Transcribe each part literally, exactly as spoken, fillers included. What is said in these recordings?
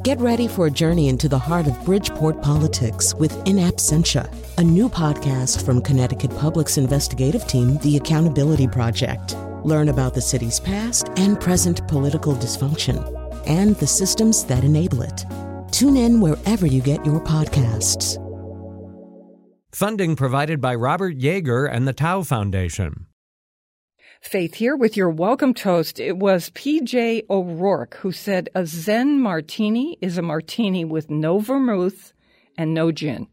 Get ready for a journey into the heart of Bridgeport politics with In Absentia, a new podcast from Connecticut Public's investigative team, The Accountability Project. Learn about the city's past and present political dysfunction and the systems that enable it. Tune in wherever you get your podcasts. Funding provided by Robert Yeager and the Tao Foundation. Faith here with your welcome toast. It was P J O'Rourke who said a Zen martini is a martini with no vermouth and no gin.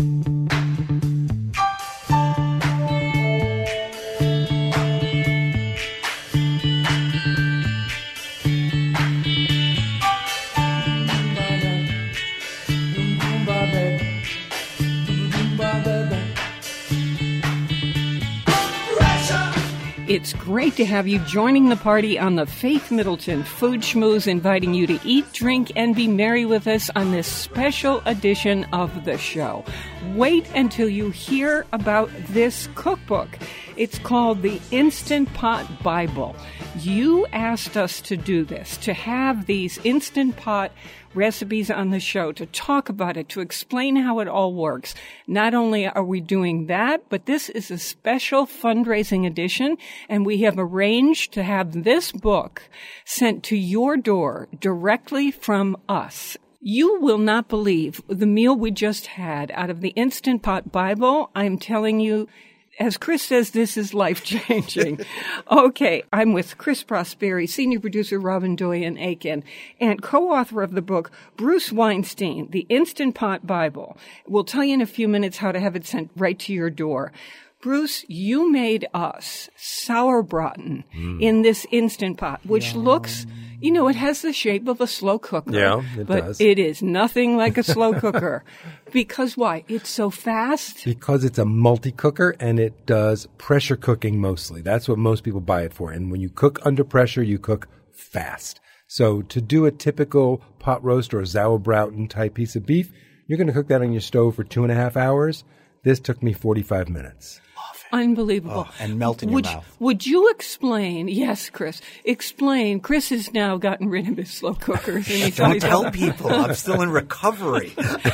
It's great to have you joining the party on the Faith Middleton Food Schmooze, inviting you to eat, drink, and be merry with us on this special edition of the show. Wait until you hear about this cookbook. It's called the Instant Pot Bible. You asked us to do this, to have these Instant Pot recipes on the show, to talk about it, to explain how it all works. Not only are we doing that, but this is a special fundraising edition, and we have arranged to have this book sent to your door directly from us. You will not believe the meal we just had out of the Instant Pot Bible. I'm telling you, as Chris says, this is life-changing. Okay, I'm with Chris Prosperi, senior producer Robin Doyen-Aiken, and co-author of the book, Bruce Weinstein, The Instant Pot Bible. We'll tell you in a few minutes how to have it sent right to your door. Bruce, you made us sauerbraten mm. in this Instant Pot, which yeah. looks, you know, it has the shape of a slow cooker. Yeah, it but does. It is nothing like a slow cooker. Because why? It's so fast? Because it's a multi-cooker and it does pressure cooking mostly. That's what most people buy it for. And when you cook under pressure, you cook fast. So to do a typical pot roast or a sauerbraten type piece of beef, you're going to cook that on your stove for two and a half hours. This took me forty-five minutes. Unbelievable. Oh, and melt in would, your mouth. Would you explain, yes, Chris, explain, Chris has now gotten rid of his slow cookers. And Don't tell people. I'm still in recovery.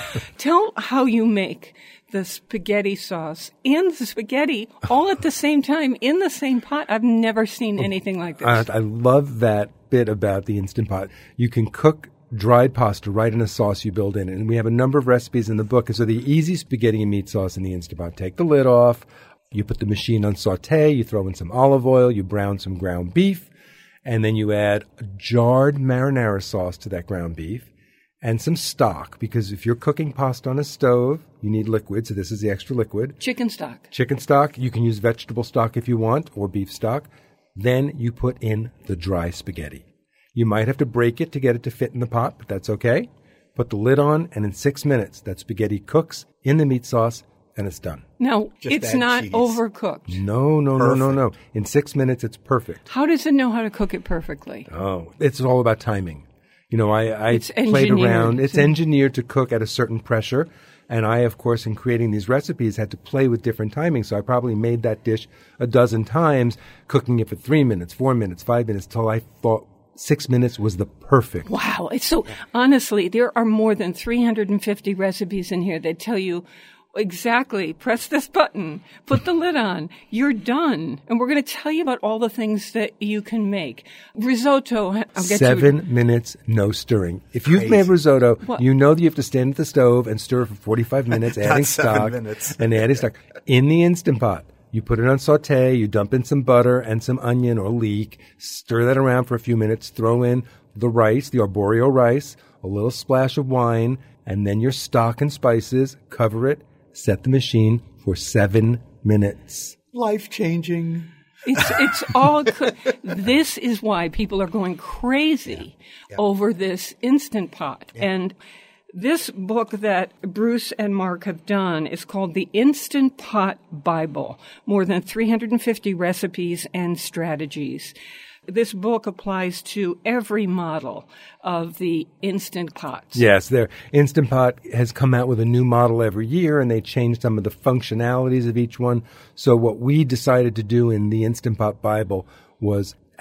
Tell how you make the spaghetti sauce and the spaghetti all at the same time in the same pot. I've never seen anything like this. I, I love that bit about the Instant Pot. You can cook dried pasta right in a sauce you build in. And we have a number of recipes in the book. And so the easy spaghetti and meat sauce in the Instant Pot, take the lid off. You put the machine on saute, you throw in some olive oil, you brown some ground beef, and then you add a jarred marinara sauce to that ground beef and some stock, because if you're cooking pasta on a stove, you need liquid, so this is the extra liquid. Chicken stock. Chicken stock. You can use vegetable stock if you want, or beef stock. Then you put in the dry spaghetti. You might have to break it to get it to fit in the pot, but that's okay. Put the lid on, and in six minutes, that spaghetti cooks in the meat sauce, and it's done. Now, Just it's add not cheese. overcooked. No, no, no, no, no. In six minutes, it's perfect. How does it know how to cook it perfectly? Oh, it's all about timing. You know, I, I It's played engineered around. It's to- engineered to cook at a certain pressure. And I, of course, in creating these recipes, had to play with different timings. So I probably made that dish a dozen times, cooking it for three minutes, four minutes, five minutes, till I thought six minutes was the perfect. Wow. It's so, honestly, there are more than three hundred fifty recipes in here that tell you exactly, press this button, put the lid on, you're done. And we're going to tell you about all the things that you can make. Risotto, I'll get Seven you. minutes, no stirring. If you've Crazy. made risotto, What? you know that you have to stand at the stove and stir for forty-five minutes, adding Not seven stock. minutes. And adding stock. In the Instant Pot, you put it on saute, you dump in some butter and some onion or leek, stir that around for a few minutes, throw in the rice, the arborio rice, a little splash of wine, and then your stock and spices, cover it, set the machine for seven minutes. Life-changing. It's, it's all, co- this is why people are going crazy Yeah. Yeah. over this Instant Pot. Yeah. And this book that Bruce and Mark have done is called The Instant Pot Bible, more than three hundred fifty recipes and strategies. This book applies to every model of the Instant Pots. Yes, their Instant Pot has come out with a new model every year, and they change some of the functionalities of each one. So what we decided to do in the Instant Pot Bible was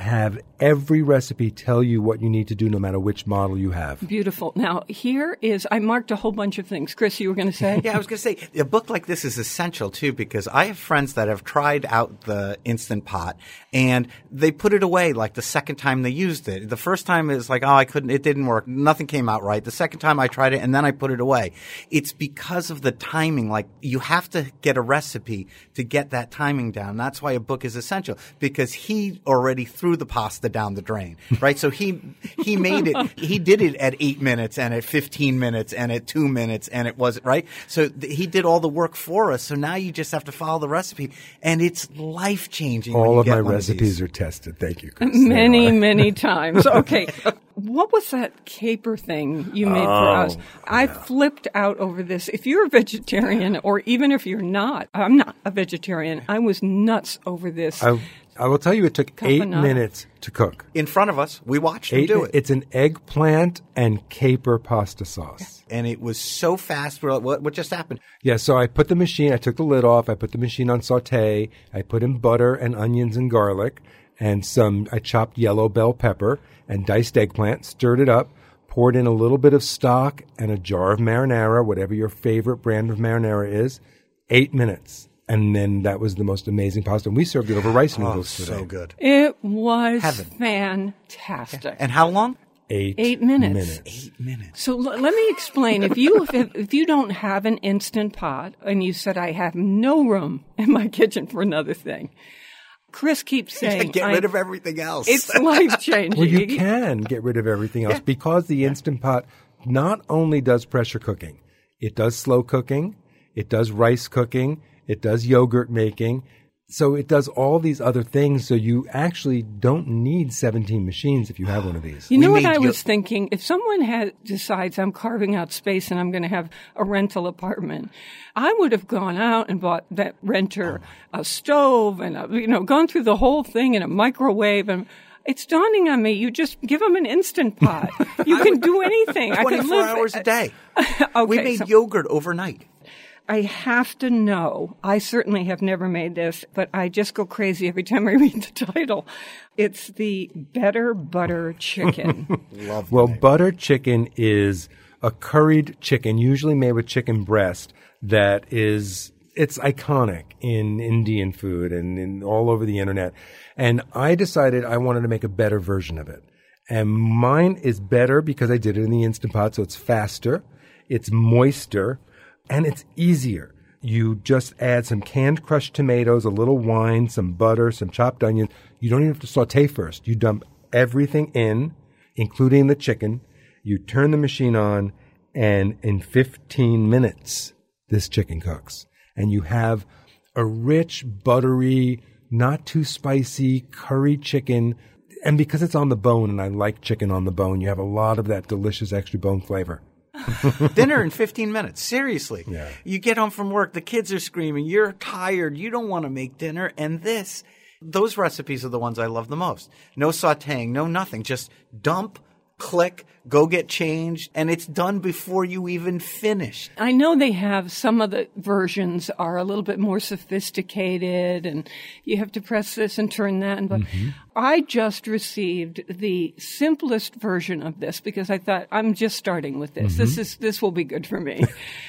have every recipe tell you what you need to do no matter which model you have. Beautiful. Now, here is, I marked a whole bunch of things. Chris, you were going to say? Yeah, I was going to say, a book like this is essential, too, because I have friends that have tried out the Instant Pot, and they put it away like the second time they used it. The first time it was like, oh, I couldn't, it didn't work. Nothing came out right. The second time I tried it, and then I put it away. It's because of the timing. Like, you have to get a recipe to get that timing down. That's why a book is essential, because he already threw the pasta down the drain, right? So he he made it, he did it at eight minutes and at fifteen minutes and at two minutes and it was, right? So th- he did all the work for us. So now you just have to follow the recipe, and it's life-changing. All when you of get my one recipes of are tested. Thank you, Chris. Many, They are. many times. Okay. What was that caper thing you made for Oh, us? I flipped out over this. If you're a vegetarian, or even if you're not, I'm not a vegetarian, I was nuts over this. I, I will tell you, it took eight Caponata. minutes to cook. In front of us, we watched him Eight, do it. It's an eggplant and caper pasta sauce. And it was so fast. We're like, what, what just happened? Yeah, so I put the machine, I took the lid off, I put the machine on saute, I put in butter and onions and garlic, and some, I chopped yellow bell pepper and diced eggplant, stirred it up, poured in a little bit of stock and a jar of marinara, whatever your favorite brand of marinara is, eight minutes. And then that was the most amazing pasta. And we served it over rice Oh, noodles today. so good. It was Heaven. fantastic. And how long? Eight, Eight minutes. minutes. Eight minutes. So l- let me explain. If you if, if you don't have an Instant Pot, and you said I have no room in my kitchen for another thing, Chris keeps saying Get I- rid of everything else. It's life changing. Well, you can get rid of everything else because the Instant Pot not only does pressure cooking, it does slow cooking, it does rice cooking, it does yogurt making. So it does all these other things. So you actually don't need seventeen machines if you have one of these. You know We what made I yo- was thinking? If someone had, decides I'm carving out space and I'm going to have a rental apartment, I would have gone out and bought that renter a stove and a, you know, gone through the whole thing and a microwave. And it's dawning on me, you just give them an Instant Pot. You can do anything. I can twenty-four live hours a day. Okay, We made so- yogurt overnight. I have to know. I certainly have never made this, but I just go crazy every time I read the title. It's the Better Butter Chicken. Love Well, the name. butter chicken is a curried chicken, usually made with chicken breast, that is, it's iconic in Indian food and in all over the internet. And I decided I wanted to make a better version of it. And mine is better because I did it in the Instant Pot, so it's faster, it's moister, and it's easier. You just add some canned crushed tomatoes, a little wine, some butter, some chopped onions. You don't even have to saute first. You dump everything in, including the chicken. You turn the machine on, and in fifteen minutes, this chicken cooks. And you have a rich, buttery, not too spicy curry chicken. And because it's on the bone, and I like chicken on the bone, you have a lot of that delicious extra bone flavor. Dinner in fifteen minutes. Seriously. Yeah. You get home from work, the kids are screaming, you're tired, you don't want to make dinner, and this, those recipes are the ones I love the most. No sauteing, no nothing. Just dump, click, go get changed, and it's done before you even finish. I know they have some of the versions are a little bit more sophisticated and you have to press this and turn that. And but I just received the simplest version of this because I thought I'm just starting with this. This is this will be good for me.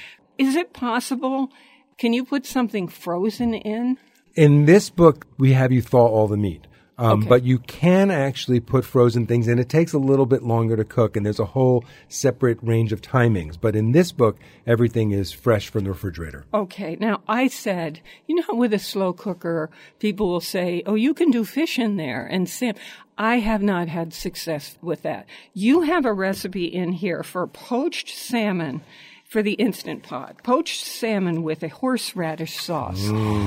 Is it possible? Can you put something frozen in? In this book, we have you thaw all the meat. Um, Okay. But you can actually put frozen things in. It takes a little bit longer to cook, and there's a whole separate range of timings. But in this book, everything is fresh from the refrigerator. Okay. Now, I said, you know how with a slow cooker, people will say, oh, you can do fish in there and salmon. I have not had success with that. You have a recipe in here for poached salmon for the Instant Pot. Poached salmon with a horseradish sauce.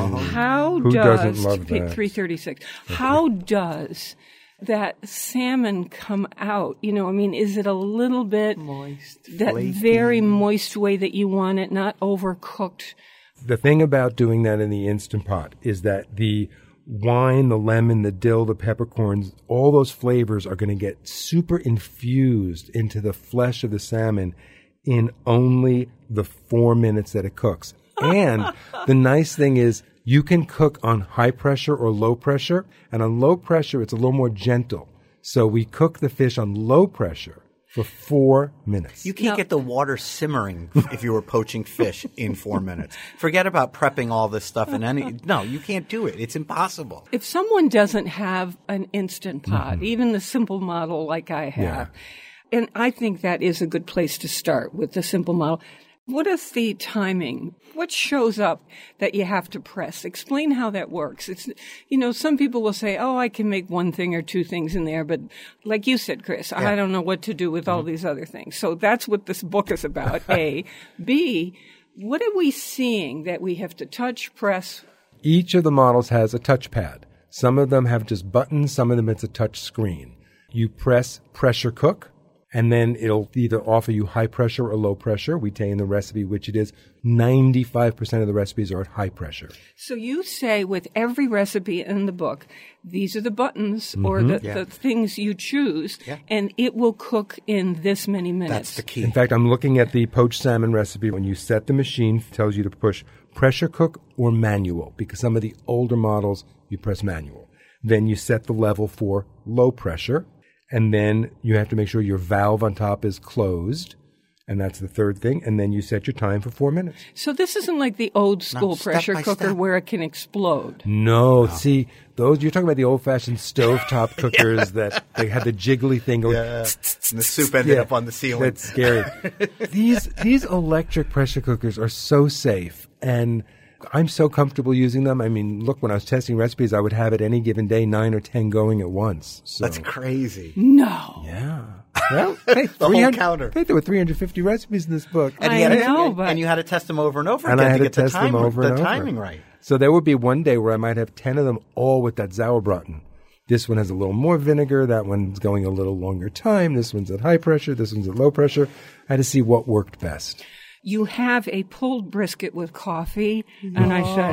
How Who does doesn't love that? three thirty-six? How does that salmon come out? You know, I mean, is it a little bit Moist, that flaky. very moist way that you want it, not overcooked? The thing about doing that in the Instant Pot is that the wine, the lemon, the dill, the peppercorns, all those flavors are going to get super infused into the flesh of the salmon in only the four minutes that it cooks. And the nice thing is You can cook on high pressure or low pressure, and on low pressure, it's a little more gentle. So we cook the fish on low pressure for four minutes. You can't Now- get the water simmering if you were poaching fish in four minutes. Forget about prepping all this stuff in any. No, you can't do it. It's impossible. If someone doesn't have an Instant Pot, Mm-hmm. even the simple model like I have, and I think that is a good place to start with the simple model. What is the timing? What shows up that you have to press? Explain how that works. It's, you know, some people will say, oh, I can make one thing or two things in there. But like you said, Chris, I don't know what to do with all these other things. So that's what this book is about, A. B, what are we seeing that we have to touch, press? Each of the models has a touchpad. Some of them have just buttons. Some of them it's a touch screen. You press pressure cook, and then it'll either offer you high pressure or low pressure. We tell you in the recipe which it is. ninety-five percent of the recipes are at high pressure. So you say with every recipe in the book, these are the buttons or the, Yeah. the things you choose, Yeah. and it will cook in this many minutes. That's the key. In fact, I'm looking at the poached salmon recipe. When you set the machine, it tells you to push pressure cook or manual, because some of the older models, you press manual. Then you set the level for low pressure, and then you have to make sure your valve on top is closed, and that's the third thing. And then you set your time for four minutes. So this isn't like the old school step pressure by cooker step. where it can explode. No, see, those you're talking about the old-fashioned stovetop cookers that they had the jiggly thing going. Yeah. And the soup ended up on the ceiling. That's scary. these these electric pressure cookers are so safe, and I'm so comfortable using them. I mean, look, when I was testing recipes, I would have at any given day nine or ten going at once. So, That's crazy. No. yeah. Well, hey, The whole three hundred counter. Hey, there were three hundred fifty recipes in this book. And I you had to- know, and, but- and you had to test them over and over And again I had to to get the, test time, them over the and over. timing right. So there would be one day where I might have ten of them all with that Sauerbraten. This one has a little more vinegar. That one's going a little longer time. This one's at high pressure. This one's at low pressure. I had to see what worked best. You have a pulled brisket with coffee, and I said,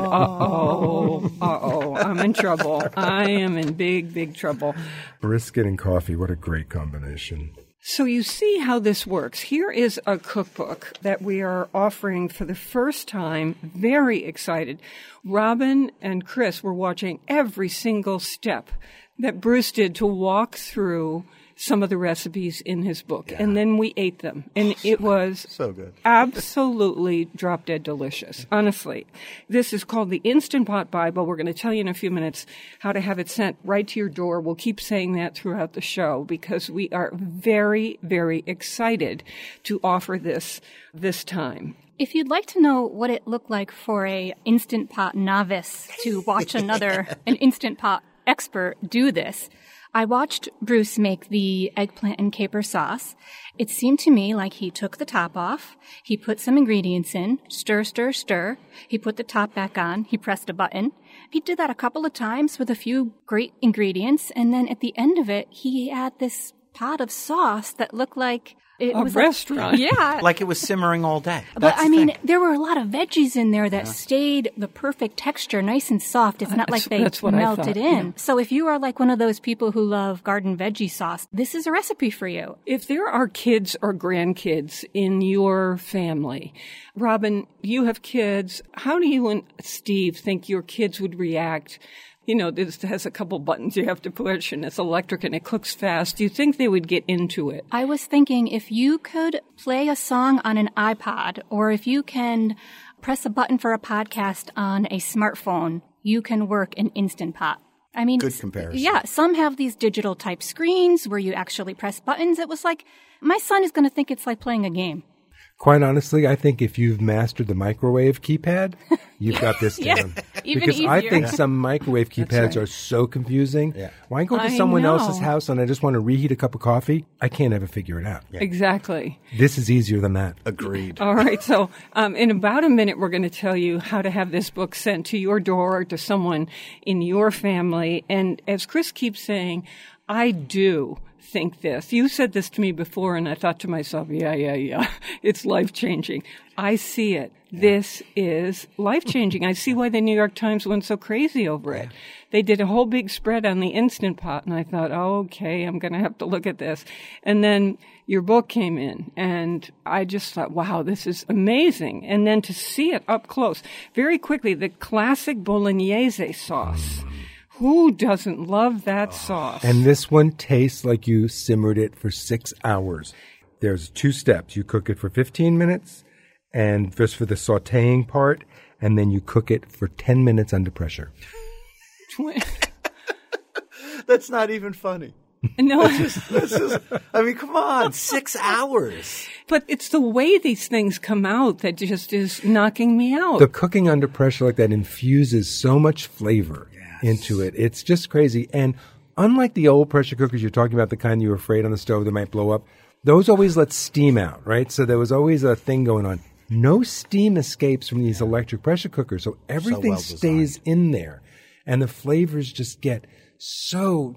uh-oh, uh-oh, I'm in trouble. I am in big, big trouble. Brisket and coffee, what a great combination. So you see how this works. Here is a cookbook that we are offering for the first time. Very excited. Robin and Chris were watching every single step that Bruce did to walk through some of the recipes in his book. And then we ate them. And it was So good. absolutely drop dead delicious. Honestly. This is called the Instant Pot Bible. We're going to tell you in a few minutes how to have it sent right to your door. We'll keep saying that throughout the show because we are very, very excited to offer this this time. If you'd like to know what it looked like for a Instant Pot novice to watch another, an Instant Pot expert do this, I watched Bruce make the eggplant and caper sauce. It seemed to me like he took the top off, he put some ingredients in, stir, stir, stir. He put the top back on, he pressed a button. He did that a couple of times with a few great ingredients, and then at the end of it, he had this pot of sauce that looked like it A was restaurant. Like, yeah. Like it was simmering all day. But That's I the mean, thing. there were a lot of veggies in there that stayed the perfect texture, nice and soft. It's not like That's- they that's what I melted thought, in. yeah. So if you are like one of those people who love garden veggie sauce, this is a recipe for you. If there are kids or grandkids in your family, Robin, you have kids. How do you and Steve think your kids would react? You know, this has a couple buttons you have to push, and it's electric, and it cooks fast. Do you think they would get into it? I was thinking if you could play a song on an iPod, or if you can press a button for a podcast on a smartphone, you can work an Instant Pot. I mean, Good comparison. Yeah, some have these digital type screens where you actually press buttons. It was like, my son is going to think it's like playing a game. Quite honestly, I think if you've mastered the microwave keypad, you've got this Yeah, down. even because I easier. think some microwave keypads right. are so confusing. Yeah. When I go to I someone know. else's house and I just want to reheat a cup of coffee, I can't ever figure it out. Exactly. This is easier than that. Agreed. All right. So, um, in about a minute, we're going to tell you how to have this book sent to your door or to someone in your family. And as Chris keeps saying, I do think this. You said this to me before, and I thought to myself, yeah, yeah, yeah. It's life-changing. I see it. This is life-changing. I see why the New York Times went so crazy over it. They did a whole big spread on the Instant Pot, and I thought, oh, okay, I'm going to have to look at this. And then your book came in, and I just thought, wow, this is amazing. And then to see it up close, very quickly, the classic bolognese sauce. Mm. Who doesn't love that oh. sauce? And this one tastes like you simmered it for six hours. There's two steps. You cook it for fifteen minutes, and just for the sautéing part, and then you cook it for ten minutes under pressure. That's not even funny. No, that's just, that's just, I mean, come on, six hours. But it's the way these things come out that just is knocking me out. The cooking under pressure like that infuses so much flavor yes. into it. It's just crazy. And unlike the old pressure cookers you're talking about, the kind you were afraid on the stove that might blow up, those always let steam out, right? So there was always a thing going on. No steam escapes from these electric pressure cookers, so everything so well stays in there. And the flavors just get so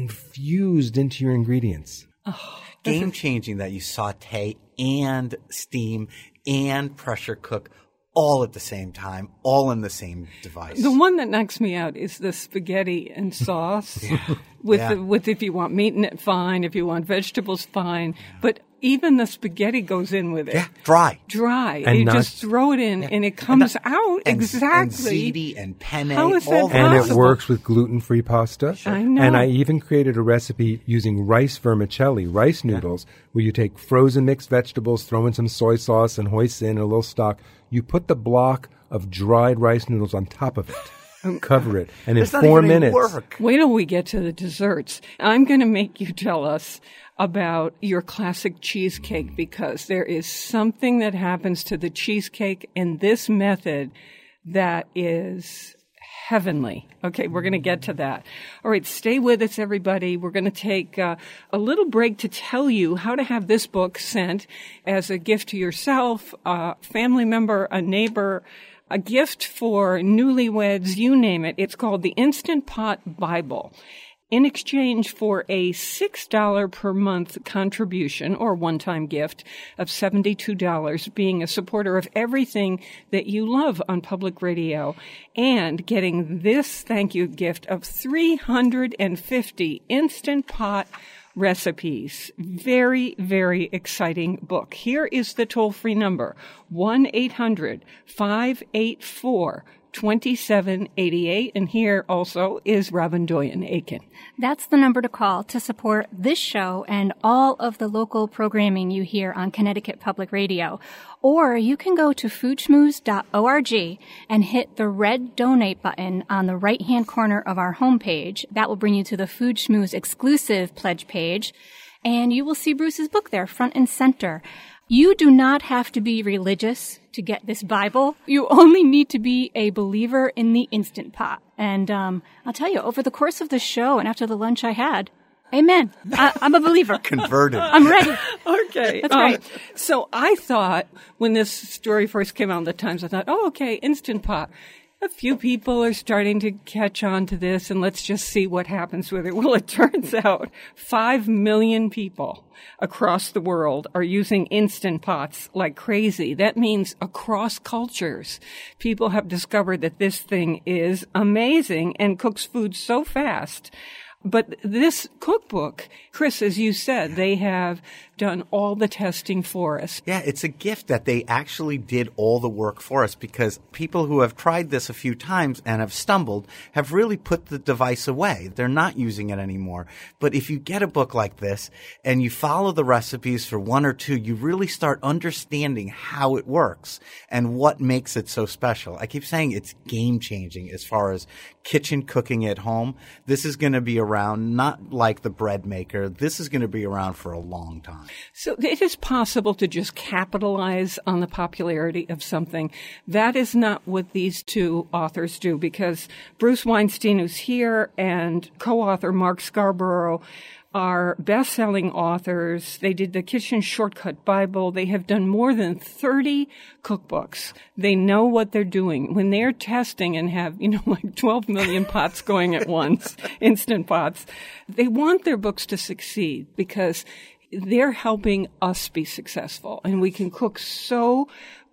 infused into your ingredients. Oh, game changing that you saute and steam and pressure cook all at the same time, all in the same device. The one that knocks me out is the spaghetti and sauce. yeah. With yeah. the, with if you want meat in it, fine. If you want vegetables, fine. Yeah. But even the spaghetti goes in with it. Yeah, dry. Dry. And you not, just throw it in, yeah. and it comes and the, out and, exactly. And ziti and penne. How is that all possible? And it works with gluten-free pasta. Sure. I know. And I even created a recipe using rice vermicelli, rice noodles, yeah. where you take frozen mixed vegetables, throw in some soy sauce, and hoisin, a little stock. You put the block of dried rice noodles on top of it. Cover it. And in four minutes. Work. Wait till we get to the desserts. I'm going to make you tell us about your classic cheesecake, because there is something that happens to the cheesecake in this method that is heavenly. Okay, we're going to get to that. All right, stay with us, everybody. We're going to take uh, a little break to tell you how to have this book sent as a gift to yourself, a family member, a neighbor, a gift for newlyweds, you name it. It's called the Instant Pot Bible. In exchange for a six dollars per month contribution or one-time gift of seventy-two dollars, being a supporter of everything that you love on public radio, and getting this thank you gift of three hundred fifty Instant Pot recipes. Very, very exciting book. Here is the toll-free number, one eight hundred five eight four twenty-seven eighty-eight. And here also is Robin Doyen-Aitken. That's the number to call to support this show and all of the local programming you hear on Connecticut Public Radio. Or you can go to food schmooze dot org and hit the red donate button on the right-hand corner of our homepage. That will bring you to the Food Schmooze exclusive pledge page, and you will see Bruce's book there, front and center. You do not have to be religious to get this Bible. You only need to be a believer in the Instant Pot. And um, I'll tell you, over the course of the show and after the lunch I had, amen. I, I'm a believer. Converted. I'm ready. Okay. That's great. Um, so I thought when this story first came out in the Times, I thought, oh, okay, Instant Pot. A few people are starting to catch on to this, and let's just see what happens with it. Well, it turns out five million people across the world are using Instant Pots like crazy. That means across cultures, people have discovered that this thing is amazing and cooks food so fast. But this cookbook, Chris, as you said, they have done all the testing for us. Yeah, it's a gift that they actually did all the work for us, because people who have tried this a few times and have stumbled have really put the device away. They're not using it anymore. But if you get a book like this and you follow the recipes for one or two, you really start understanding how it works and what makes it so special. I keep saying it's game-changing as far as kitchen cooking at home. This is going to be around, not like the bread maker. This is going to be around for a long time. So it is possible to just capitalize on the popularity of something. That is not what these two authors do, because Bruce Weinstein, who's here, and co-author Mark Scarborough are best-selling authors. They did the Kitchen Shortcut Bible. They have done more than thirty cookbooks. They know what they're doing. When they're testing and have, you know, like twelve million pots going at once, Instant Pots, they want their books to succeed because they're helping us be successful. And we can cook so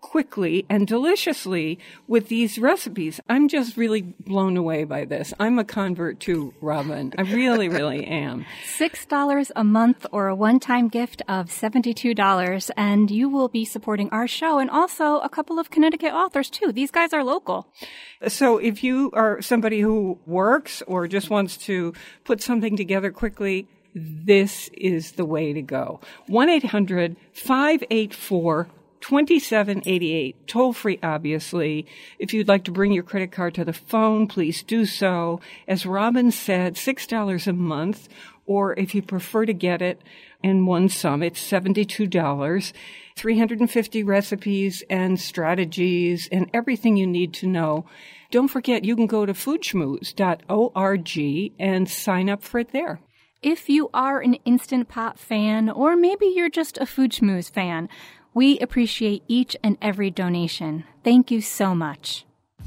quickly and deliciously with these recipes. I'm just really blown away by this. I'm a convert to Robin. I really, really am. six dollars a month or a one-time gift of seventy-two dollars, and you will be supporting our show and also a couple of Connecticut authors, too. These guys are local. So if you are somebody who works or just wants to put something together quickly, this is the way to go. one eight hundred five eight four twenty-seven eighty-eight, toll free, obviously. If you'd like to bring your credit card to the phone, please do so. As Robin said, six dollars a month, or if you prefer to get it in one sum, it's seventy-two dollars. three hundred fifty recipes and strategies and everything you need to know. Don't forget, you can go to food schmooze dot org and sign up for it there. If you are an Instant Pot fan, or maybe you're just a Food Schmooze fan, we appreciate each and every donation. Thank you so much.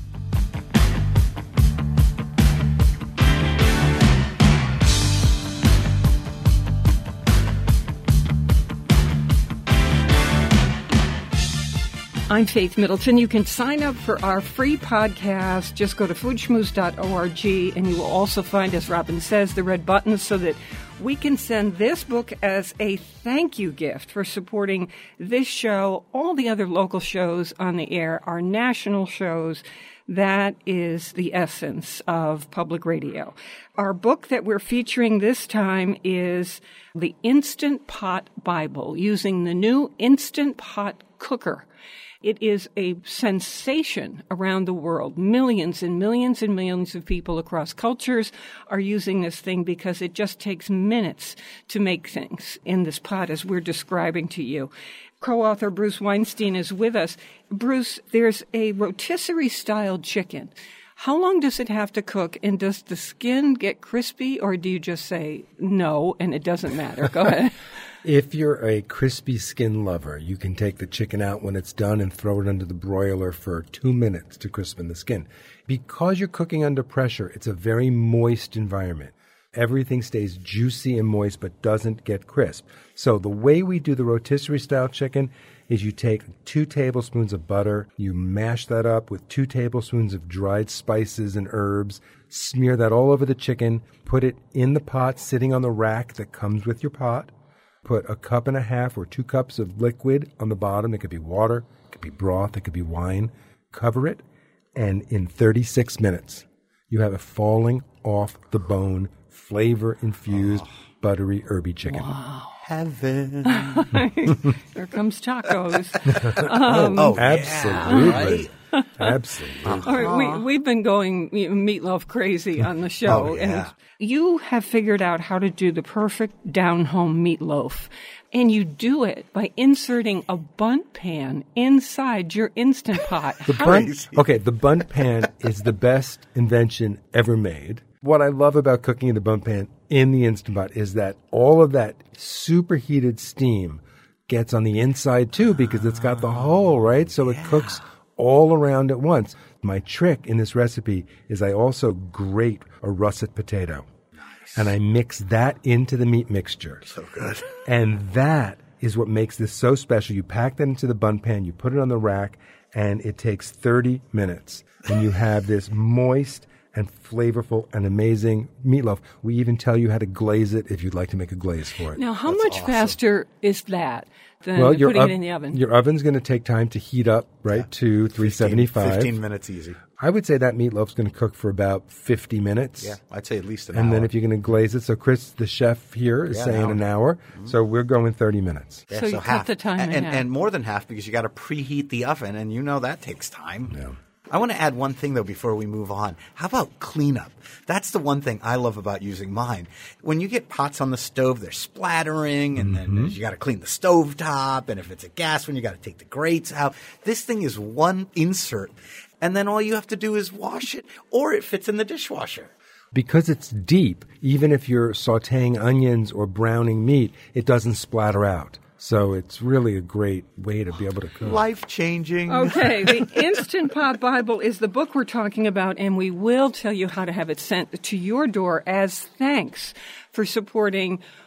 I'm Faith Middleton. You can sign up for our free podcast. Just go to food schmooze dot org, and you will also find, as Robin says, the red buttons so that we can send this book as a thank you gift for supporting this show, all the other local shows on the air, our national shows. That is the essence of public radio. Our book that we're featuring this time is The Instant Pot Bible, using the new Instant Pot cooker. It is a sensation around the world. Millions and millions and millions of people across cultures are using this thing because it just takes minutes to make things in this pot, as we're describing to you. Co-author Bruce Weinstein is with us. Bruce, there's a rotisserie-style chicken. How long does it have to cook, and does the skin get crispy, or do you just say no and it doesn't matter? Go ahead. If you're a crispy skin lover, you can take the chicken out when it's done and throw it under the broiler for two minutes to crispen the skin. Because you're cooking under pressure, it's a very moist environment. Everything stays juicy and moist but doesn't get crisp. So the way we do the rotisserie-style chicken is you take two tablespoons of butter, you mash that up with two tablespoons of dried spices and herbs, smear that all over the chicken, put it in the pot sitting on the rack that comes with your pot, put a cup and a half or two cups of liquid on the bottom. It could be water, it could be broth, it could be wine. Cover it, and in thirty-six minutes, you have a falling off the bone, flavor-infused, oh. buttery, herby chicken. Wow. Heaven. There comes tacos. Um, oh, absolutely. Yeah, right? Absolutely. All right, we, we've been going meatloaf crazy on the show. Oh, yeah. And you have figured out how to do the perfect down-home meatloaf. And you do it by inserting a bunt pan inside your Instant Pot. The bunt, okay, the bunt pan is the best invention ever made. What I love about cooking in the bunt pan in the Instant Pot is that all of that superheated steam gets on the inside too, because it's got the hole, right? So it yeah. cooks all around at once. My trick in this recipe is I also grate a russet potato. Nice. And I mix that into the meat mixture. So good. And that is what makes this so special. You pack that into the bun pan, you put it on the rack, and it takes thirty minutes. And you have this moist and flavorful and amazing meatloaf. We even tell you how to glaze it if you'd like to make a glaze for it. Now, how That's much awesome. faster is that than well, your putting ov- it in the oven? Your oven's going to take time to heat up, right, yeah. to three seventy-five. fifteen minutes easy. I would say that meatloaf's going to cook for about fifty minutes. Yeah, I'd say at least an and hour. And then if you're going to glaze it, so Chris, the chef here, is yeah, saying an hour. an hour. Mm-hmm. So we're going thirty minutes. Yeah, so, so you half. cut the time and, in and, half. and more than half, because you got to preheat the oven, and you know that takes time. Yeah. I want to add one thing, though, before we move on. How about cleanup? That's the one thing I love about using mine. When you get pots on the stove, they're splattering, and mm-hmm. then you got to clean the stove top, and if it's a gas one, you got to take the grates out. This thing is one insert, and then all you have to do is wash it, or it fits in the dishwasher. Because it's deep, even if you're sautéing onions or browning meat, it doesn't splatter out. So it's really a great way to be able to cook. Life-changing. Okay, the Instant Pot Bible is the book we're talking about, and we will tell you how to have it sent to your door as thanks for supporting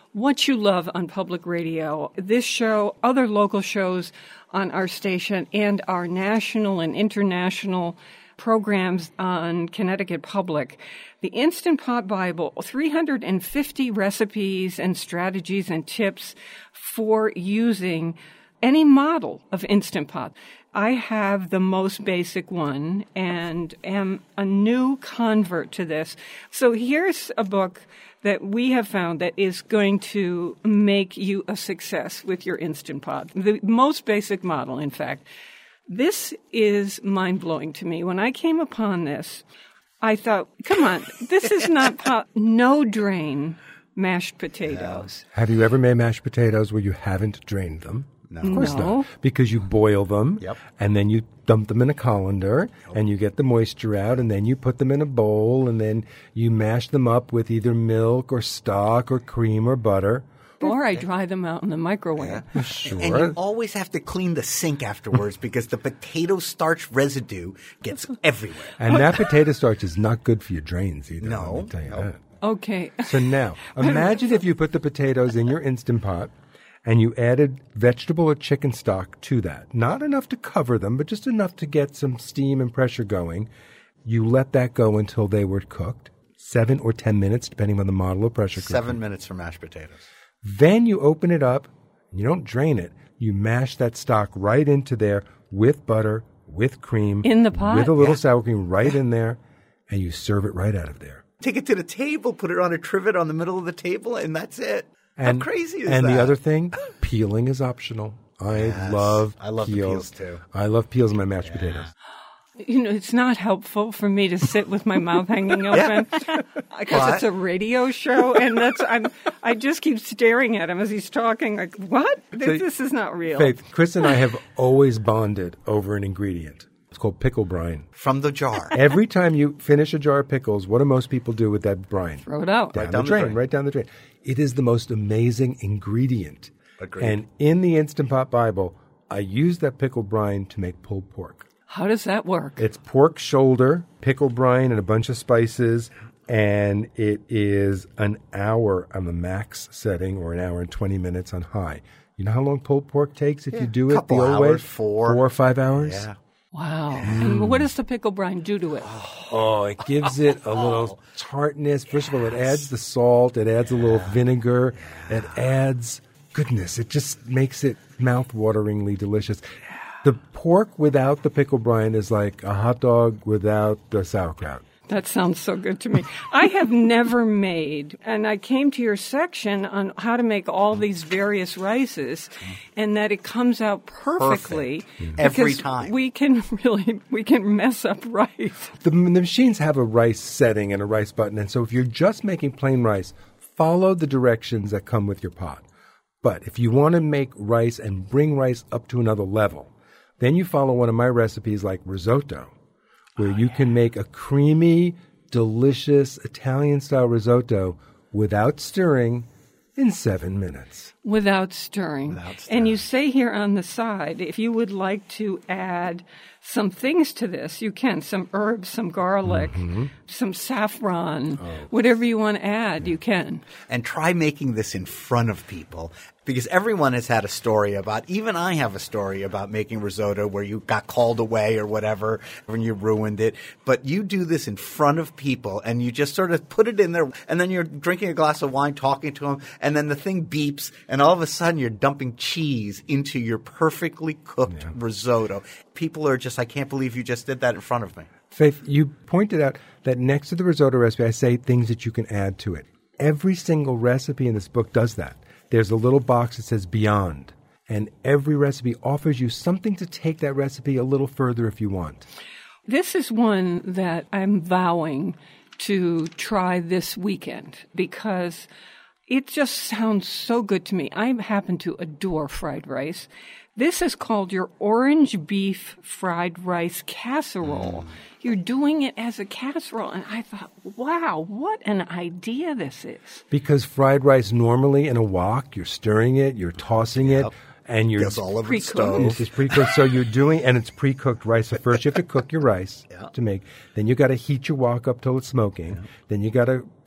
what you love on public radio, this show, other local shows on our station, and our national and international programs on Connecticut Public. The Instant Pot Bible, three hundred fifty recipes and strategies and tips for using any model of Instant Pot. I have the most basic one and am a new convert to this. So here's a book that we have found that is going to make you a success with your Instant Pot. The most basic model, in fact. This is mind-blowing to me. When I came upon this, I thought, come on, this is not pot, no drain mashed potatoes. Have you ever made mashed potatoes where you haven't drained them? No. Of course No. not. Because you boil them, Yep. and then you dump them in a colander, and you get the moisture out, and then you put them in a bowl, and then you mash them up with either milk or stock or cream or butter. Or I dry them out in the microwave. Sure. And you always have to clean the sink afterwards because the potato starch residue gets everywhere. And that potato starch is not good for your drains either. No. Let me tell you No. that. Okay. So now, imagine if you put the potatoes in your Instant Pot and you added vegetable or chicken stock to that. Not enough to cover them, but just enough to get some steam and pressure going. You let that go until they were cooked, seven or ten minutes, depending on the model of pressure cooker. Seven minutes for mashed potatoes. Then you open it up, and you don't drain it. You mash that stock right into there with butter, with cream. In the pot? With a little sour cream right in there, and you serve it right out of there. Take it to the table, put it on a trivet on the middle of the table, and that's it. And, How crazy is and that? the other thing, peeling is optional. I Yes. love I love the peels. peels, too. I love peels in my mashed potatoes. You know, it's not helpful for me to sit with my mouth hanging open because What? it's a radio show, and that's I'm I just keep staring at him as he's talking. Like, what? This, So- this is not real. Faith, Chris and I have always bonded over an ingredient. It's called pickle brine. From the jar. Every time you finish a jar of pickles, what do most people do with that brine? Throw it out. Down, Right the, down the drain, drain. right down the drain. It is the most amazing ingredient. Agreed. And in the Instant Pot Bible, I use that pickle brine to make pulled pork. How does that work? It's pork shoulder, pickle brine, and a bunch of spices, and it is an hour on the max setting or an hour and twenty minutes on high. You know how long pulled pork takes if you do it couple the old way? hours, four. Four or five hours? Yeah. Wow. And what does the pickle brine do to it? Oh, it gives it a little tartness. First of all, it adds the salt. It adds a little vinegar. It adds goodness. It just makes it mouth-wateringly delicious. The pork without the pickle brine is like a hot dog without the sauerkraut. That sounds so good to me. I have never made, and I came to your section on how to make all these various rices, and that it comes out perfectly. Perfect. Every because time. We can really, we can mess up rice. The, the machines have a rice setting and a rice button, and so if you're just making plain rice, follow the directions that come with your pot. But if you want to make rice and bring rice up to another level, then you follow one of my recipes like risotto, where you can make a creamy, delicious Italian-style risotto without stirring in seven minutes. Without stirring. Without stirring. And you say here on the side, if you would like to add some things to this, you can. Some herbs, some garlic, Mm-hmm. some saffron, Oh. whatever you want to add, you can. And try making this in front of people because everyone has had a story about, even I have a story about making risotto where you got called away or whatever when you ruined it. But you do this in front of people and you just sort of put it in there and then you're drinking a glass of wine, talking to them, and then the thing beeps and all of a sudden you're dumping cheese into your perfectly cooked risotto. People are just, I can't believe you just did that in front of me. Faith, you pointed out that next to the risotto recipe, I say things that you can add to it. Every single recipe in this book does that. There's a little box that says Beyond, and every recipe offers you something to take that recipe a little further if you want. This is one that I'm vowing to try this weekend because it just sounds so good to me. I happen to adore fried rice. This is called your orange beef fried rice casserole. Mm. You're doing it as a casserole. And I thought, wow, what an idea this is. Because fried rice normally in a wok, you're stirring it, you're tossing it, Yep. and you're Gets all over the pre-cooked. stove. It's just pre-cooked. So you're doing, and it's pre-cooked rice. So first you have to cook your rice Yeah. to make. Then you got to heat your wok up till it's smoking. Then you got to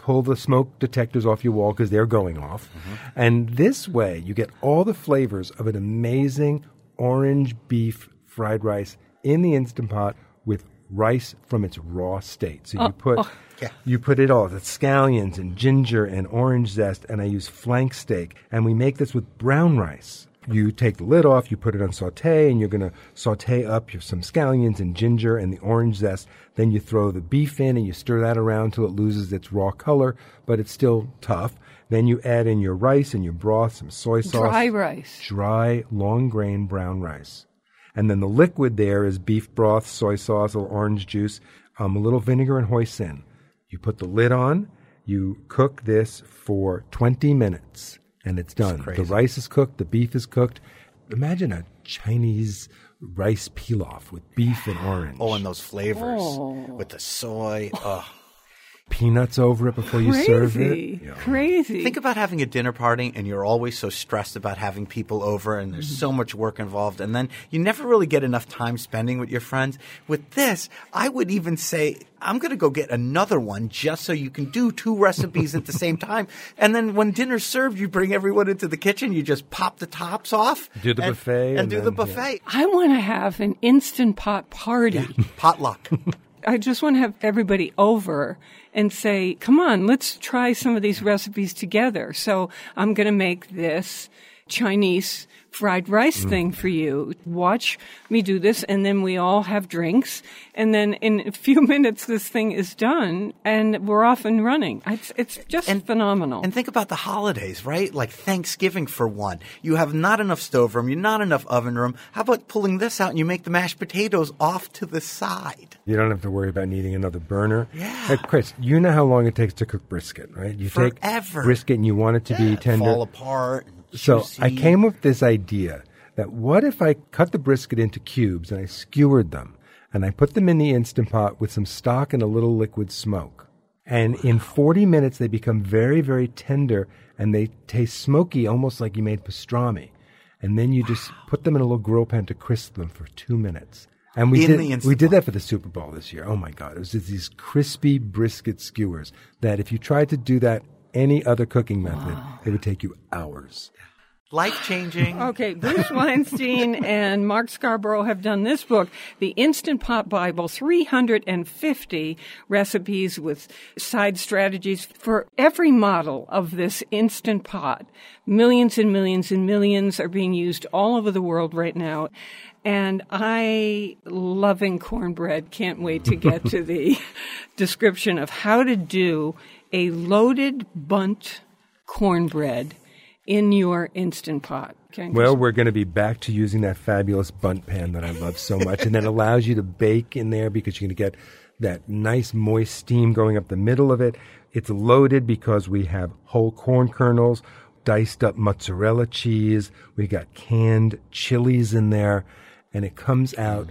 pull the smoke detectors off your wall because they're going off. Mm-hmm. And this way, you get all the flavors of an amazing orange beef fried rice in the Instant Pot with rice from its raw state. So you oh, put oh. Yeah. you put it all, the scallions and ginger and orange zest, and I use flank steak. And we make this with brown rice. You take the lid off, you put it on saute, and you're going to saute up your, some scallions and ginger and the orange zest. Then you throw the beef in and you stir that around till it loses its raw color, but it's still tough. Then you add in your rice and your broth, some soy sauce. Dry rice. Dry, long grain brown rice. And then the liquid there is beef broth, soy sauce, a little orange juice, um, a little vinegar and hoisin. You put the lid on, you cook this for twenty minutes. And it's done. The rice is cooked. The beef is cooked. Imagine a Chinese rice pilaf with beef and orange. Oh, and those flavors Oh. with the soy. Oh. Peanuts over it before you Crazy. serve it. Yeah. Crazy. Think about having a dinner party and you're always so stressed about having people over and there's so much work involved and then you never really get enough time spending with your friends. With this, I would even say, I'm going to go get another one just so you can do two recipes at the same time. And then when dinner's served, you bring everyone into the kitchen, you just pop the tops off. Do the and, buffet. And, and do then, the buffet. Yeah. I want to have an Instant Pot party. Potluck. I just want to have everybody over and say, come on, let's try some of these recipes together. So I'm going to make this Chinese fried rice mm. thing for you. Watch me do this, and then we all have drinks. And then in a few minutes, this thing is done, and we're off and running. It's, it's just and, phenomenal. And think about the holidays, right? Like Thanksgiving for one. You have not enough stove room, you're not enough oven room. How about pulling this out and you make the mashed potatoes off to the side? You don't have to worry about needing another burner. Yeah. Hey, Chris, you know how long it takes to cook brisket, right? You Forever. take brisket and you want it to yeah. be tender. Fall apart. So juicy. I came up with this idea that what if I cut the brisket into cubes and I skewered them and I put them in the Instant Pot with some stock and a little liquid smoke. And wow. in forty minutes, they become very, very tender and they taste smoky, almost like you made pastrami. And then you wow. just put them in a little grill pan to crisp them for two minutes. And we in did we did that for the Super Bowl this year. Oh, my God. It was just these crispy brisket skewers that if you tried to do that any other cooking method, wow. it would take you hours. Life-changing. Okay, Bruce Weinstein and Mark Scarborough have done this book, The Instant Pot Bible, three hundred fifty recipes with side strategies for every model of this Instant Pot. Millions and millions and millions are being used all over the world right now. And I, loving cornbread, can't wait to get to the description of how to do a loaded bunt cornbread in your Instant Pot. Okay? Well, we're going to be back to using that fabulous bunt pan that I love so much. And that allows you to bake in there because you're going to get that nice moist steam going up the middle of it. It's loaded because we have whole corn kernels, diced up mozzarella cheese. We got canned chilies in there. And it comes out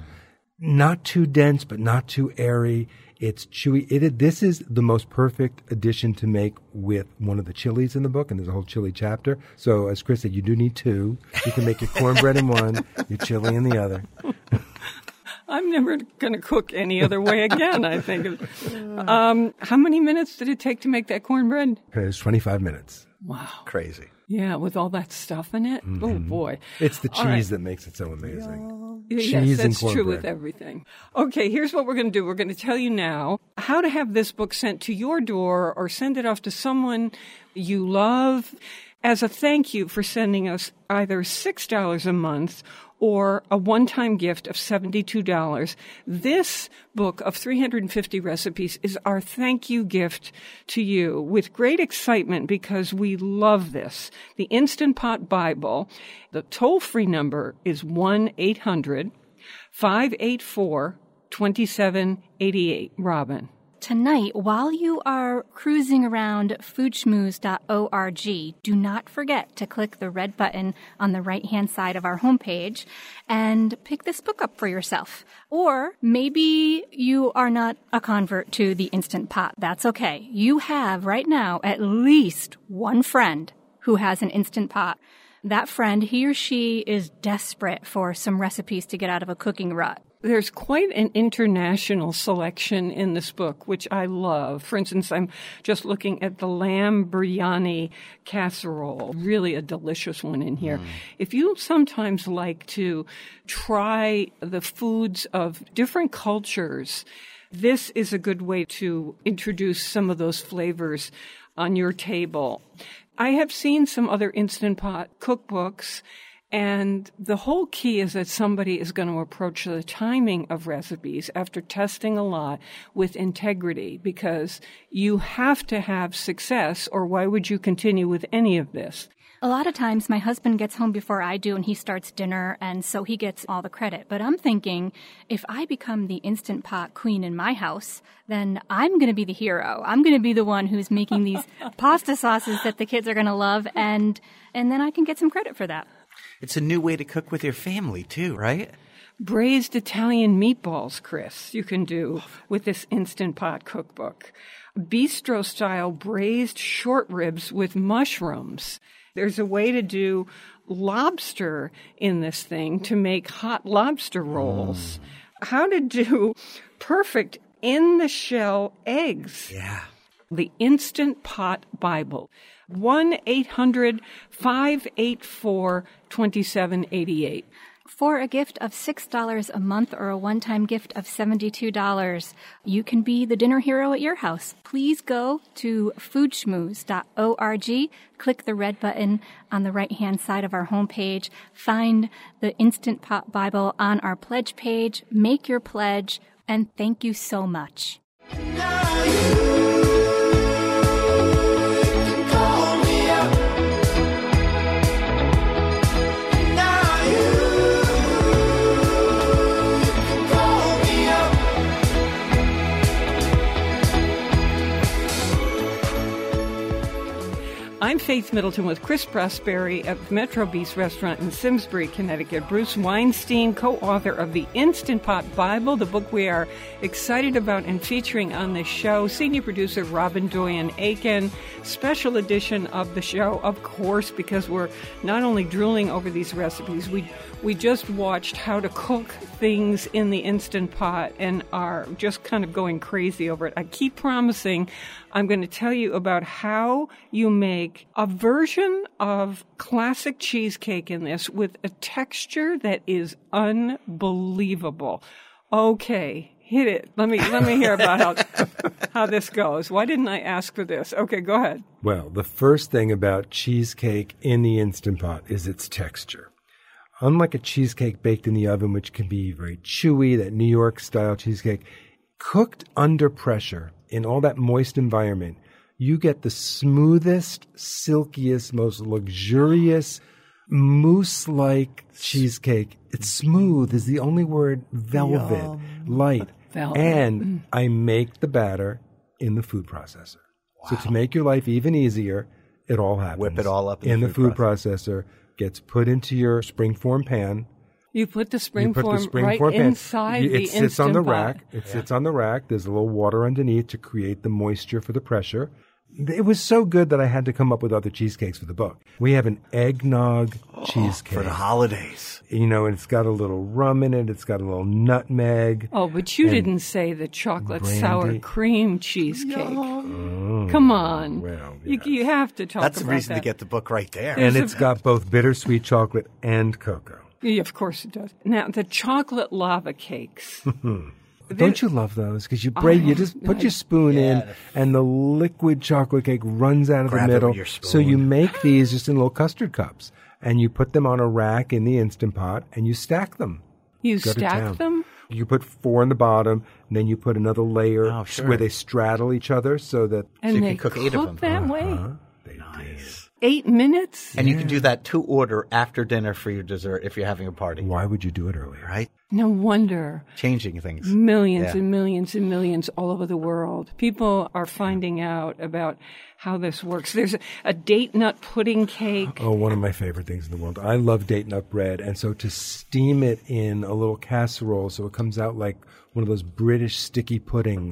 not too dense, but not too airy. It's chewy. It, this is the most perfect addition to make with one of the chilies in the book, and there's a whole chili chapter. So as Chris said, you do need two. You can make your cornbread in one, your chili in the other. I'm never going to cook any other way again, I think. Um, how many minutes did it take to make that cornbread? It was twenty-five minutes. Wow. Crazy. Yeah, with all that stuff in it. Mm-hmm. Oh, boy. It's the cheese right. that makes it so amazing. Yes, cheese that's and cornbread. True with everything. Okay, here's what we're going to do. We're going to tell you now how to have this book sent to your door or send it off to someone you love as a thank you for sending us either six dollars a month or a one-time gift of seventy-two dollars. This book of three hundred fifty recipes is our thank you gift to you with great excitement because we love this. The Instant Pot Bible. The toll-free number is one eight hundred five eight four two seven eight eight. Robin. Tonight, while you are cruising around food schmooze dot org, do not forget to click the red button on the right-hand side of our homepage and pick this book up for yourself. Or maybe you are not a convert to the Instant Pot. That's okay. You have right now at least one friend who has an Instant Pot. That friend, he or she is desperate for some recipes to get out of a cooking rut. There's quite an international selection in this book, which I love. For instance, I'm just looking at the lamb biryani casserole, really a delicious one in here. Mm. If you sometimes like to try the foods of different cultures, this is a good way to introduce some of those flavors on your table. I have seen some other Instant Pot cookbooks, and the whole key is that somebody is going to approach the timing of recipes after testing a lot with integrity, because you have to have success, or why would you continue with any of this? A lot of times my husband gets home before I do and he starts dinner, and so he gets all the credit. But I'm thinking, if I become the Instant Pot queen in my house, then I'm going to be the hero. I'm going to be the one who's making these pasta sauces that the kids are going to love, and and then I can get some credit for that. It's a new way to cook with your family, too, right? Braised Italian meatballs, Chris, you can do with this Instant Pot cookbook. Bistro-style braised short ribs with mushrooms. There's a way to do lobster in this thing to make hot lobster rolls. Mm. How to do perfect in-the-shell eggs. Yeah. The Instant Pot Bible. one eight hundred five eight four two seven eight eight. For a gift of six dollars a month or a one-time gift of seventy-two dollars, you can be the dinner hero at your house. Please go to food schmooze dot org, click the red button on the right-hand side of our homepage, find the Instant Pot Bible on our pledge page, make your pledge, and thank you so much. I'm Faith Middleton with Chris Prosperi of Metro Beast Restaurant in Simsbury, Connecticut. Bruce Weinstein, co-author of the Instant Pot Bible, the book we are excited about and featuring on this show. Senior producer Robin Doyen-Aiken. Special edition of the show, of course, because we're not only drooling over these recipes, we we just watched how to cook things in the Instant Pot and are just kind of going crazy over it. I keep promising I'm going to tell you about how you make a version of classic cheesecake in this with a texture that is unbelievable. Okay, hit it. Let me let me hear about how how this goes. Why didn't I ask for this? Okay, go ahead. Well, the first thing about cheesecake in the Instant Pot is its texture. Unlike a cheesecake baked in the oven, which can be very chewy, that New York-style cheesecake, cooked under pressure in all that moist environment, you get the smoothest, silkiest, most luxurious, mousse-like cheesecake. It's smooth is the only word, velvet, Yum. light. Velvet. And I make the batter in the food processor. Wow. So to make your life even easier, it all happens. Whip it all up in, in the food, food processor. processor. Gets put into your springform pan. You put the springform spring right pan. inside you, the It sits on the pot. rack. It yeah. sits on the rack. There's a little water underneath to create the moisture for the pressure. It was so good that I had to come up with other cheesecakes for the book. We have an eggnog oh, cheesecake. For the holidays. You know, and it's got a little rum in it. It's got a little nutmeg. Oh, but you didn't say the chocolate brandy. sour cream cheesecake. Mm. Come on. Well, you, yes. you have to talk That's about that. That's the reason to get the book right there. And it's got both bittersweet chocolate and cocoa. Yeah, of course it does. Now, the chocolate lava cakes. Don't you love those? Because you break, you just put your spoon yeah, in, and the liquid chocolate cake runs out of the middle. So you make these just in little custard cups, and you put them on a rack in the Instant Pot, and you stack them. You Go stack them? You put four in the bottom, and then you put another layer oh, sure. where they straddle each other, so that and so you they can cook, cook eight of them that uh-huh. way. They nice. Eight minutes? And yeah. you can do that to order after dinner for your dessert if you're having a party. Why would you do it earlier? Right? No wonder. Changing things. Millions yeah. and millions and millions all over the world. People are finding out about how this works. There's a, a date nut pudding cake. Oh, one of my favorite things in the world. I love date nut bread. And so to steam it in a little casserole so it comes out like one of those British sticky puddings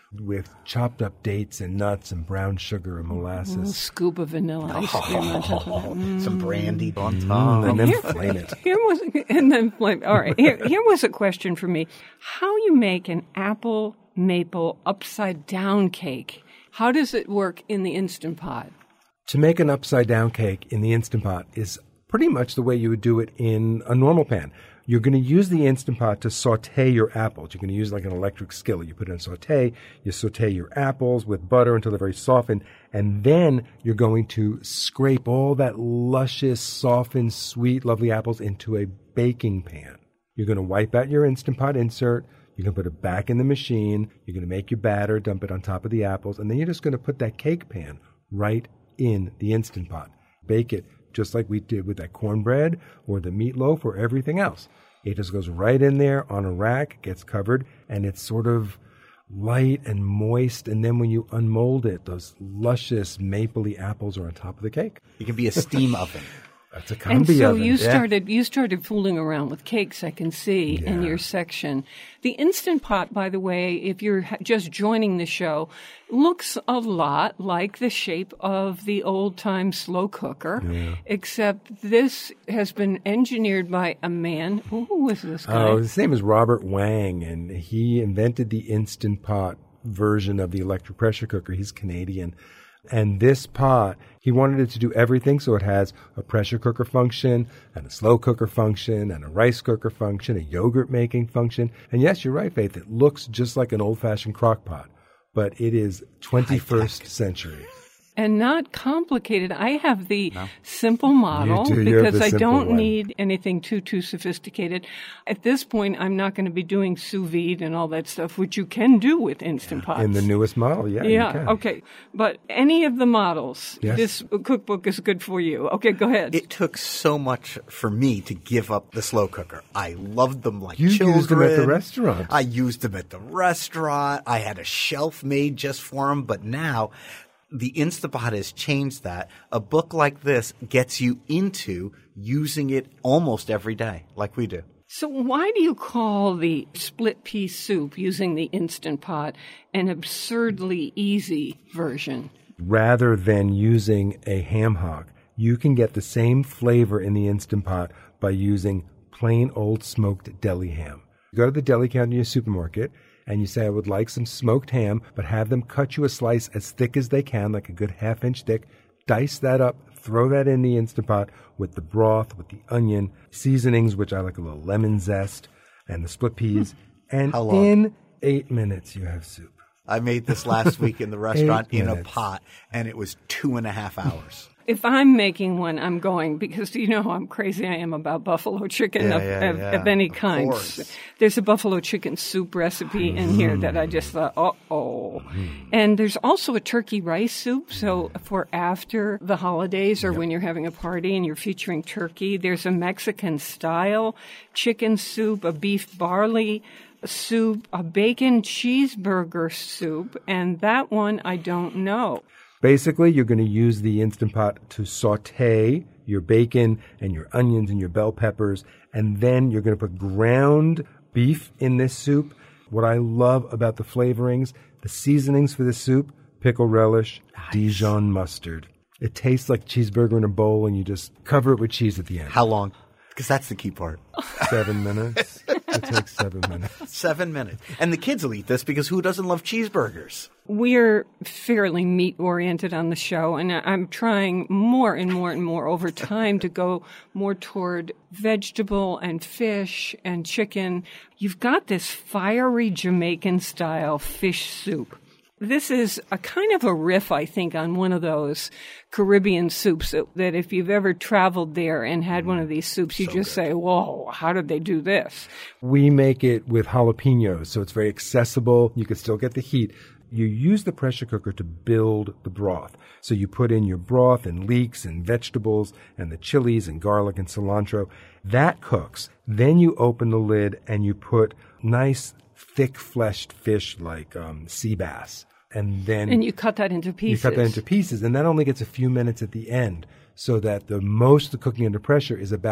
with chopped up dates and nuts and brown sugar and molasses. A scoop of vanilla ice cream on top of that. Mm. Some brandy on Mm, top. and then Here- flame it. Here was and then flame. All right. Here, here was a question for me: how you make an apple maple upside down cake? How does it work in the Instant Pot? To make an upside down cake in the Instant Pot is pretty much the way you would do it in a normal pan. You're going to use the Instant Pot to saute your apples. You're going to use like an electric skillet. You put it in a saute, you saute your apples with butter until they're very softened, and then you're going to scrape all that luscious, softened, sweet, lovely apples into a baking pan. You're going to wipe out your Instant Pot insert. You're going to put it back in the machine. You're going to make your batter, dump it on top of the apples, and then you're just going to put that cake pan right in the Instant Pot. Bake it just like we did with that cornbread or the meatloaf or everything else. It just goes right in there on a rack, gets covered, and it's sort of light and moist. And then when you unmold it, those luscious mapley apples are on top of the cake. You can be a steam oven. That's a And combi so oven. you Yeah. started you started fooling around with cakes, I can see, in Yeah. your section. The Instant Pot, by the way, if you're ha- just joining the show, looks a lot like the shape of the old-time slow cooker, except this has been engineered by a man. Who was this guy? Oh, his name is Robert Wang, and he invented the Instant Pot version of the electric pressure cooker. He's Canadian. And this pot, he wanted it to do everything, so it has a pressure cooker function, and a slow cooker function, and a rice cooker function, a yogurt making function. And yes, you're right, Faith, it looks just like an old-fashioned crock pot, but it is twenty-first century. And not complicated. I have the simple model You do. You have because the I simple don't one. need anything too, too sophisticated. At this point, I'm not going to be doing sous vide and all that stuff, which you can do with Instant Pots. In the newest model, yeah. you Yeah, can. okay. But any of the models, Yes. this cookbook is good for you. Okay, go ahead. It took so much for me to give up the slow cooker. I loved them like You children. used them at the restaurant. I used them at the restaurant. I had a shelf made just for them. But now the Instant Pot has changed that. A book like this gets you into using it almost every day, like we do. So why do you call the split pea soup using the Instant Pot an absurdly easy version? Rather than using a ham hock, you can get the same flavor in the Instant Pot by using plain old smoked deli ham. You go to the deli counter in your supermarket and you say, I would like some smoked ham, but have them cut you a slice as thick as they can, like a good half inch thick. Dice that up, throw that in the Instant Pot with the broth, with the onion, seasonings, which I like a little lemon zest, and the split peas. And How long? in eight minutes, you have soup. I made this last week in the restaurant Eight in a minutes. pot, and it was two and a half hours. If I'm making one, I'm going because you know how crazy I am about buffalo chicken Yeah, of, yeah, of, yeah, of any of kind. course. There's a buffalo chicken soup recipe in here that I just thought, uh-oh. And there's also a turkey rice soup. So for after the holidays or when you're having a party and you're featuring turkey, there's a Mexican style chicken soup, a beef barley soup, a bacon cheeseburger soup, and that one I don't know. Basically, you're going to use the Instant Pot to saute your bacon and your onions and your bell peppers, and then you're going to put ground beef in this soup. What I love about the flavorings, the seasonings for the soup, pickle relish, Dijon mustard. It tastes like cheeseburger in a bowl, and you just cover it with cheese at the end. How long? Because that's the key part. Seven minutes. It takes seven minutes. Seven minutes. And the kids will eat this because who doesn't love cheeseburgers? We're fairly meat oriented on the show, and I- I'm trying more and more and more over time to go more toward vegetable and fish and chicken. You've got this fiery Jamaican style fish soup. This is a kind of a riff, I think, on one of those Caribbean soups that, that if you've ever traveled there and had one of these soups, you just say, whoa, how did they do this? We make it with jalapenos, so it's very accessible. You can still get the heat. You use the pressure cooker to build the broth. So you put in your broth and leeks and vegetables and the chilies and garlic and cilantro. That cooks. Then you open the lid and you put nice, thick-fleshed fish like um, sea bass. And then And you cut that into pieces. You cut that into pieces, and that only gets a few minutes at the end, so that the most of the cooking under pressure is about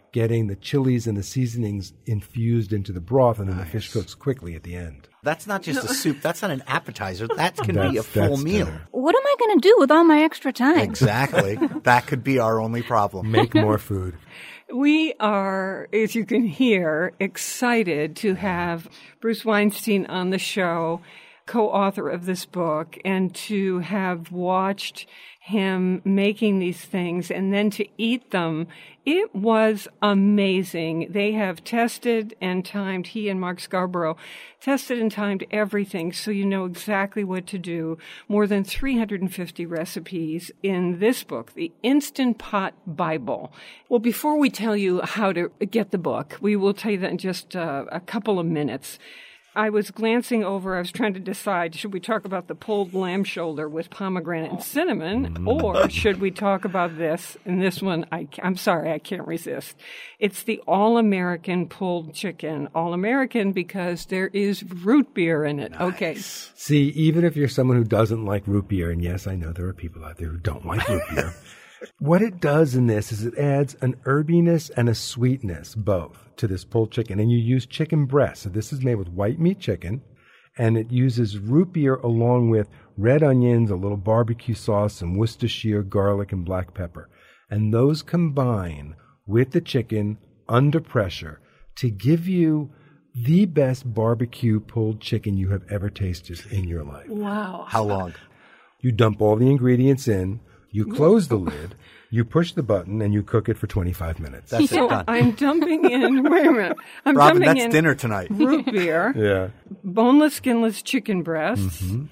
getting the chilies and the seasonings infused into the broth, and then nice. the fish cooks quickly at the end. That's not just a soup. That's not an appetizer. That can That's- be a full that's meal. dinner. What am I going to do with all my extra time? Exactly. That could be our only problem. Make more food. We are, as you can hear, excited to have Bruce Weinstein on the show, co-author of this book, and to have watched him making these things and then to eat them. It was amazing. They have tested and timed, he and Mark Scarborough tested and timed everything so you know exactly what to do. More than three hundred fifty recipes in this book, the Instant Pot Bible. Well, before we tell you how to get the book, we will tell you that in just uh, a couple of minutes. I was glancing over, I was trying to decide, should we talk about the pulled lamb shoulder with pomegranate and cinnamon, or should we talk about this? And this one, I, I'm sorry, I can't resist. It's the All-American pulled chicken. All-American because there is root beer in it. Nice. Okay. See, even if you're someone who doesn't like root beer, and yes, I know there are people out there who don't like root beer, what it does in this is it adds an herbiness and a sweetness, both, to this pulled chicken. And you use chicken breast. So this is made with white meat chicken, and it uses root beer along with red onions, a little barbecue sauce, some Worcestershire, garlic, and black pepper. And those combine with the chicken under pressure to give you the best barbecue pulled chicken you have ever tasted in your life. Wow. How long? You dump all the ingredients in, you close the lid, you push the button, and you cook it for twenty-five minutes. That's So it done. I'm dumping in, wait a minute. I'm Robin, dumping that's in dinner tonight. root beer, Yeah. boneless, skinless chicken breasts, Mm-hmm.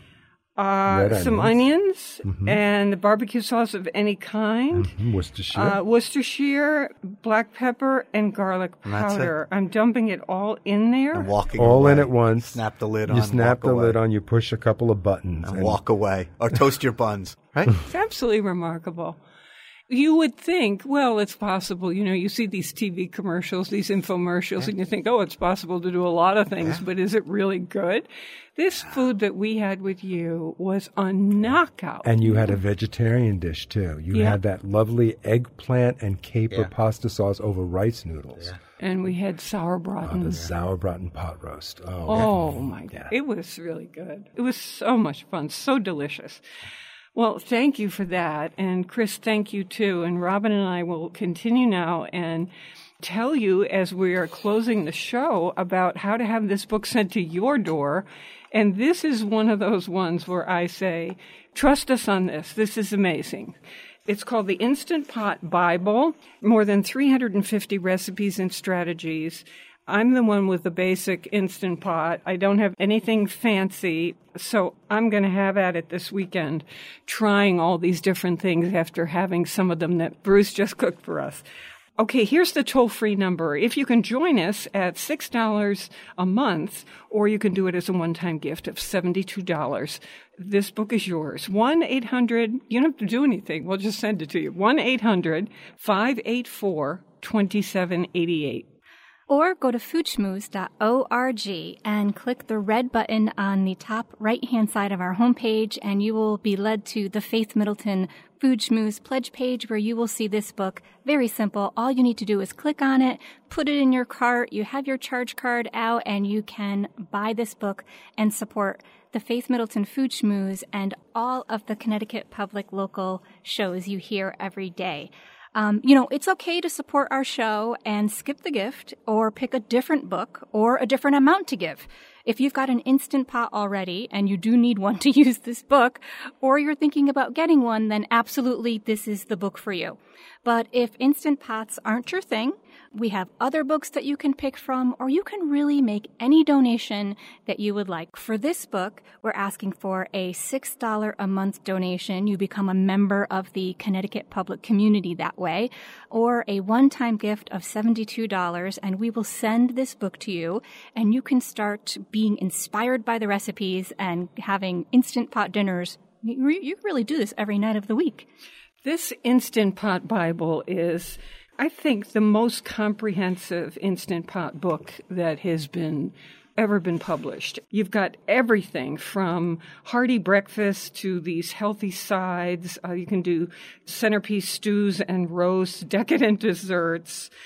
uh, Red some onions. onions, Mm-hmm. and the barbecue sauce of any kind, Mm, Worcestershire. uh, Worcestershire, black pepper, and garlic And that's it. powder. I'm dumping it all in there. And walking all away. in at once. Snap the lid you on. You snap walk the away, lid on, you push a couple of buttons. And walk away. Or toast your buns. Right? It's absolutely remarkable. You would think, well, it's possible. You know, you see these T V commercials, these infomercials, yeah. and you think, oh, it's possible to do a lot of things, yeah. but is it really good? This food that we had with you was a knockout. And you had a vegetarian dish, too. You yeah. had that lovely eggplant and caper yeah. pasta sauce over rice noodles. Yeah. And we had sauerbraten. Oh, the sauerbraten pot roast. Oh, oh my God. Yeah. It was really good. It was so much fun, so delicious. Well, thank you for that. And Chris, thank you too. And Robin and I will continue now and tell you as we are closing the show about how to have this book sent to your door. And this is one of those ones where I say, trust us on this. This is amazing. It's called the Instant Pot Bible, more than three hundred fifty recipes and strategies. I'm the one with the basic Instant Pot. I don't have anything fancy, so I'm going to have at it this weekend, trying all these different things after having some of them that Bruce just cooked for us. Okay, here's the toll-free number. If you can join us at six dollars a month, or you can do it as a one-time gift of seventy-two dollars, this book is yours. one eight hundred, you don't have to do anything. We'll just send it to you. one eight hundred five eight four two seven eight eight. Or go to food schmooze dot org and click the red button on the top right-hand side of our homepage, and you will be led to the Faith Middleton Food Schmooze pledge page, where you will see this book. Very simple. All you need to do is click on it, put it in your cart, you have your charge card out, and you can buy this book and support the Faith Middleton Food Schmooze and all of the Connecticut Public local shows you hear every day. Um, you know, it's okay to support our show and skip the gift or pick a different book or a different amount to give. If you've got an Instant Pot already and you do need one to use this book, or you're thinking about getting one, then absolutely this is the book for you. But if Instant Pots aren't your thing, we have other books that you can pick from, or you can really make any donation that you would like. For this book, we're asking for a six dollars a month donation. You become a member of the Connecticut Public community that way, or a one-time gift of seventy-two dollars, and we will send this book to you, and you can start being inspired by the recipes and having Instant Pot dinners. You, you really do this every night of the week. This Instant Pot Bible is, I think, the most comprehensive Instant Pot book that has been ever been published. You've got everything from hearty breakfast to these healthy sides. Uh, you can do centerpiece stews and roasts, decadent desserts,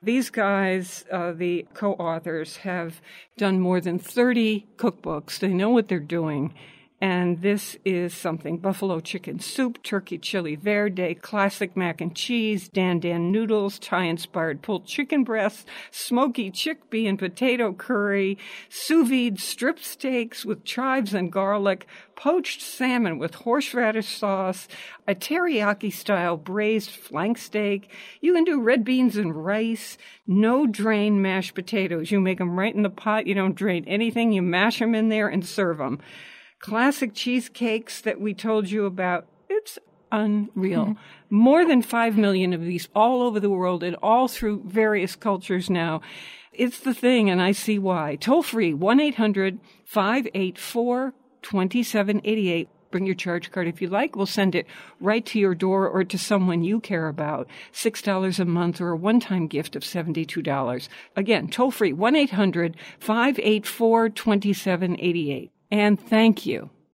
These guys, uh, the co-authors, have done more than thirty cookbooks. They know what they're doing. And this is something: buffalo chicken soup, turkey chili verde, classic mac and cheese, dan dan noodles, Thai-inspired pulled chicken breasts, smoky chickpea and potato curry, sous vide strip steaks with chives and garlic, poached salmon with horseradish sauce, a teriyaki-style braised flank steak. You can do red beans and rice, no drain mashed potatoes. You make them right in the pot. You don't drain anything. You mash them in there and serve them. Classic cheesecakes that we told you about. It's unreal. Mm-hmm. More than five million of these all over the world and all through various cultures now. It's the thing, and I see why. Toll free, one eight hundred five eight four two seven eight eight. Bring your charge card if you like. We'll send it right to your door or to someone you care about. six dollars a month or a one-time gift of seventy-two dollars. Again, toll free, one eight hundred five eight four two seven eight eight. And thank you